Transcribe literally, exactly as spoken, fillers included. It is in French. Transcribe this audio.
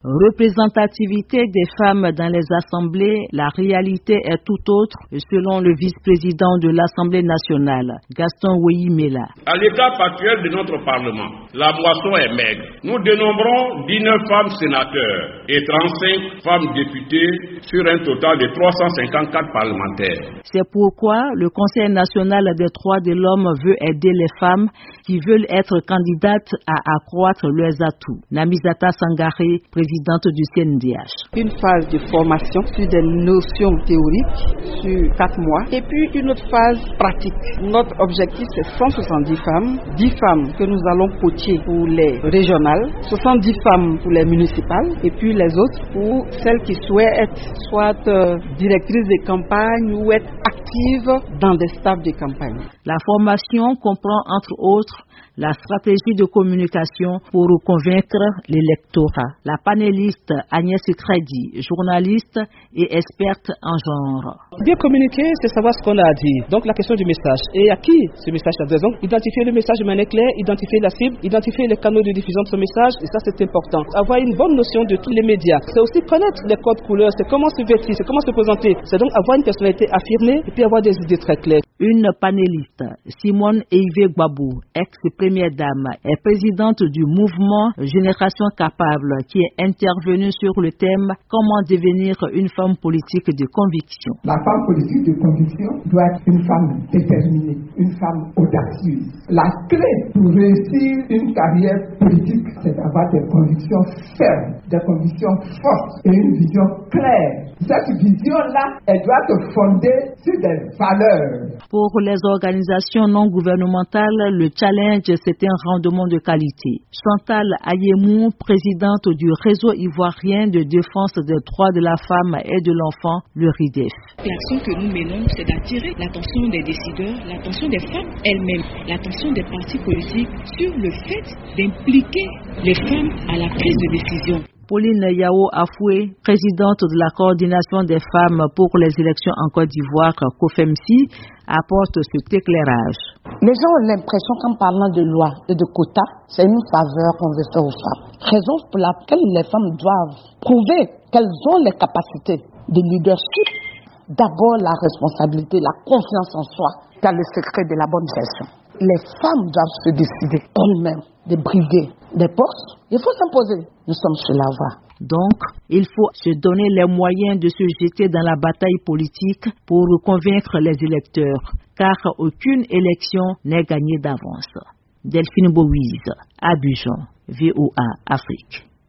Représentativité des femmes dans les assemblées, la réalité est tout autre selon le vice-président de l'Assemblée nationale, Gaston Ouéhi-Mela. À l'étape actuelle de notre Parlement, la moisson est maigre. Nous dénombrons dix-neuf femmes sénateurs et trente-cinq femmes députées sur un total de trois cent cinquante-quatre parlementaires. C'est pourquoi le Conseil national des droits de l'homme veut aider les femmes qui veulent être candidates à accroître leurs atouts. Namizata Sangaré, présidente du C N D H. Une phase de formation sur des notions théoriques sur quatre mois et puis une autre phase pratique. Notre objectif c'est cent soixante-dix femmes, dix femmes que nous allons coacher pour les régionales, soixante-dix femmes pour les municipales et puis les autres pour celles qui souhaitent être soit euh, directrices de campagne ou être actives dans des staffs de campagne. La formation comprend entre autres la stratégie de communication pour convaincre l'électorat. La panéliste Agnès Tredi, journaliste et experte en genre. Bien communiquer, c'est savoir ce qu'on a à dire. Donc la question du message. Et à qui ce message s'adresse? Donc identifier le message de manière claire, identifier la cible, identifier les canaux de diffusion de ce message. Et ça c'est important. Avoir une bonne notion de tous les médias. C'est aussi connaître les codes couleurs, c'est comment se vêtir, c'est comment se présenter. C'est donc avoir une personnalité affirmée et puis avoir des idées très claires. Une panéliste, Simone Eivé Gbabou, ex-première dame, est présidente du mouvement Génération Capable qui est intervenue sur le thème « Comment devenir une femme politique de conviction ». La femme politique de conviction doit être une femme déterminée, une femme audacieuse. La clé pour réussir une carrière politique, c'est d'avoir des convictions fermes, des convictions fortes et une vision claire. Cette vision-là, elle doit se fonder sur des valeurs. Pour les organisations non gouvernementales, le challenge, c'est un rendement de qualité. Chantal Ayemou, présidente du réseau ivoirien de défense des droits de la femme et de l'enfant, le R I D E F. L'action que nous menons, c'est d'attirer l'attention des décideurs, l'attention des femmes elles-mêmes, l'attention des partis politiques sur le fait d'impliquer les femmes à la prise de décision. Pauline Yao Afoué, présidente de la coordination des femmes pour les élections en Côte d'Ivoire, COFEMSI, apporte cet éclairage. Les gens ont l'impression qu'en parlant de loi et de quotas, c'est une faveur qu'on veut faire aux femmes. Raison pour laquelle les femmes doivent prouver qu'elles ont les capacités de leadership, d'abord la responsabilité, la confiance en soi, car le secret de la bonne gestion. Les femmes doivent se décider elles-mêmes de briguer des postes. Il faut s'imposer. Nous sommes sur la voie. Donc, il faut se donner les moyens de se jeter dans la bataille politique pour convaincre les électeurs, car aucune élection n'est gagnée d'avance. Delphine Bouise, Abidjan, V O A Afrique.